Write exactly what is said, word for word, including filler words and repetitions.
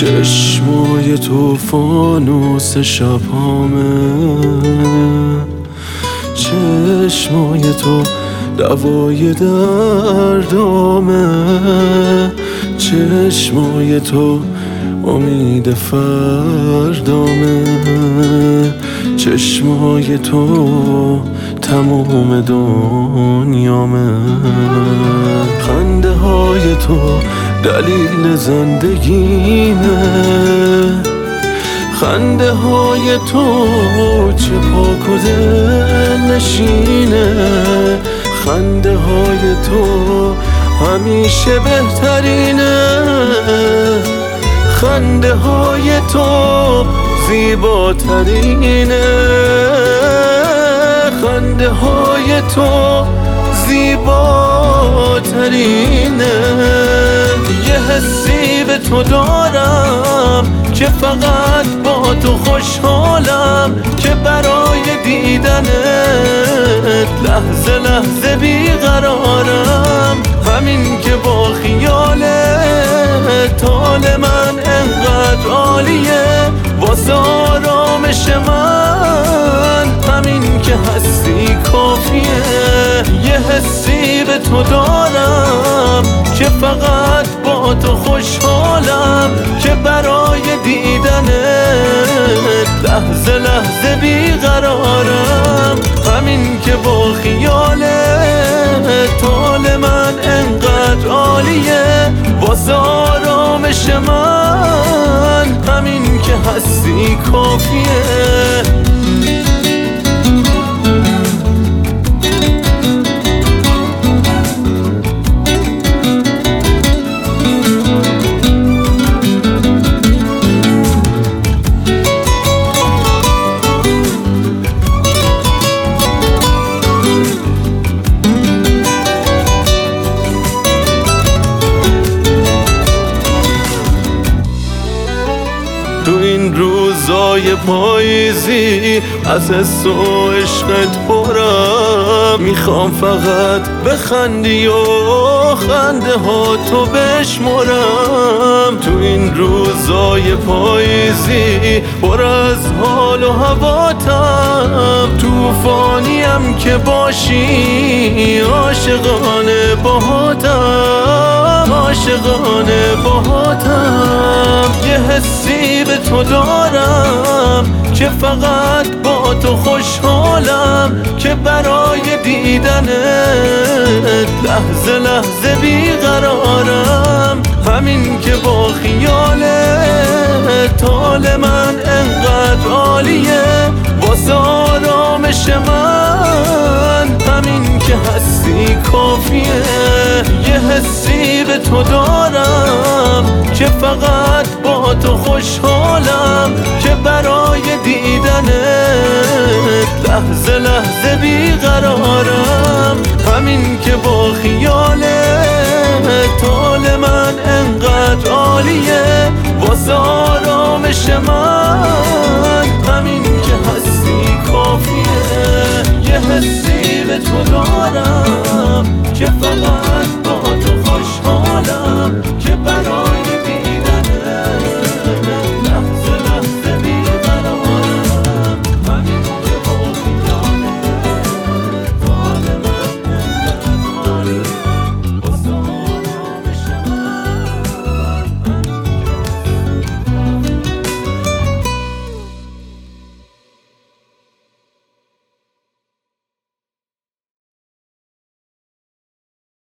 چشمای تو فانوس شبامه، چشمای تو دوای دردامه، چشمای تو امید فردامه، چشمای تو تموم دنیامه، خنده های تو دلیل زندگیمه، خنده های تو چه پاک و دل نشینه، خنده های تو همیشه بهترینه، خنده های تو زیباترینه، خنده های تو زیباترینه. یه حسی به تو دارم که فقط با تو خوشحالم، که برای دیدنت لحظه لحظه بیقرارم، همین که با خیالت حال من انقدر عالیه، واسه آرامش من همین که هستی کافیه. یه حسی به تو دارم که فقط با تو خوشحالم، که برای دیدنت لحظه لحظه بیقرارم، همین که با خیالت حال من انقدر عالیه، واسه آرامش من همین که هستی کافیه. تو این روزای پاییزی از حس و عشقت پرم، میخوام فقط بخندی و خنده ها تو بشمرم. تو این روزای پاییزی پر از حال و هواتم، توفانیم که باشی عاشقانه باهاتم، عاشقانه باهاتم. یه حسی به تو دارم که فقط با تو خوشحالم، که برای دیدنت لحظه لحظه بیقرارم، همین که با خیالت حال من انقدر عالیه، واسه آرامش من همین که هستی کافیه. یه حسی به تو دارم که فقط با تو خوشحالم، که برای دیدنت لحظه لحظه بیقرارم، همین که با خیالت حال من انقدر عالیه، واسه آرامش من همین که هستی کافیه. یه حسی به تو دارم که